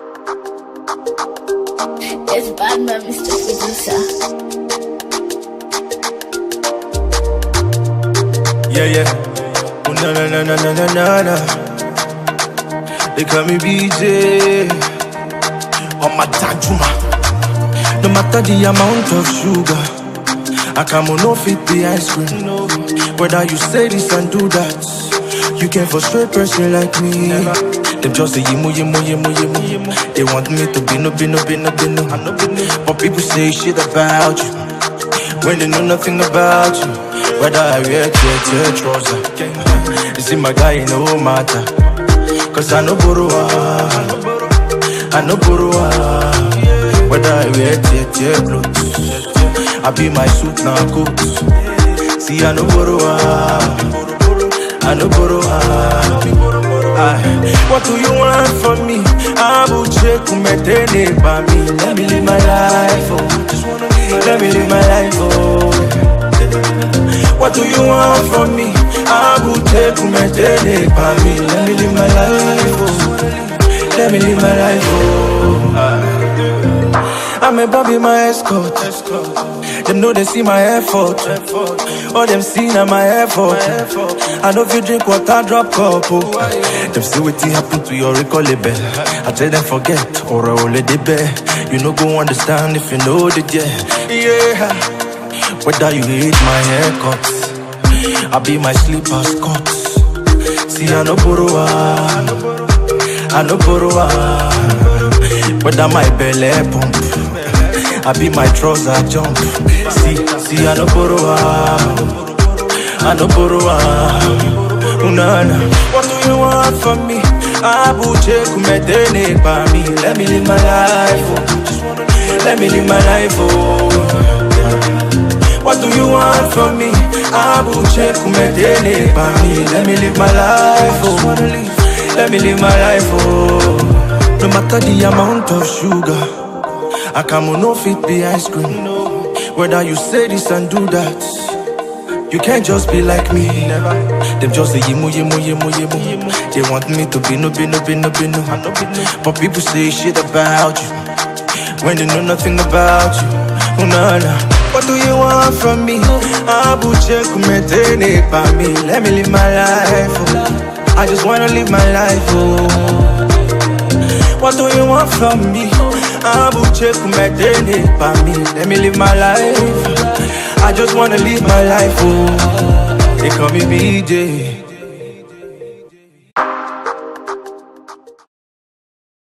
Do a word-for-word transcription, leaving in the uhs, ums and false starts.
It's Batman, Mister Producer. Yeah, yeah. Oh, na na na na na na na na. They call me B J. On my tajuma. No matter the amount of sugar, I come on no fit the ice cream. Whether you say this and do that, you can't frustrate person like me. Them just say yimu yimu yimu yimu. They want me to be no be no be no be no. But people say shit about you when they know nothing about you. Whether I wear tear tear trouser, you see my guy it no matter. Cause I know Borua, I know Borua. Whether I wear tear tear clothes, I be my suit now coat. See I know Borua, I know Borua. What do you want from me? I will check umetene by me. Let me live my life, oh. Let me live my life, oh. What do you want from me? I will take umetene by me. Let me live my life, oh. Let me live my life, oh. I'm a Bobby, my escort. Them know they see my effort. All them see now my effort. I know if you drink water, drop cup. Oh. Them see what happen to your recall label. I tell them forget or I will let it bear. You know go understand if you know that, yeah. Yeah. Whether you hate my haircut, I be my sleeper skirt. See I know Borua, I know Borua. Whether my belly pump, I be my trouser jump. See, see, I no Borua, I no Borua. Unana, what do you want from me? I will check umetene by me. Let me live my life, oh. Let me live my life, oh. What do you want from me? I will check umetene by me. Let me live my life, oh. Let me live my life, oh. No matter the amount of sugar, I come on no fit the ice cream. Whether you say this and do that, you can't just be like me. Them just say yimu yimu yimu yimu. They want me to be no be no be no be no. But people say shit about you when they know nothing about you. Oh, nah, nah. What do you want from me? I will check umetene by me. Let me live my life, oh. I just wanna live my life, oh. What do you want from me? I will check umetene by me. Let me live my life. I just wanna live my life, oh. They call me B J.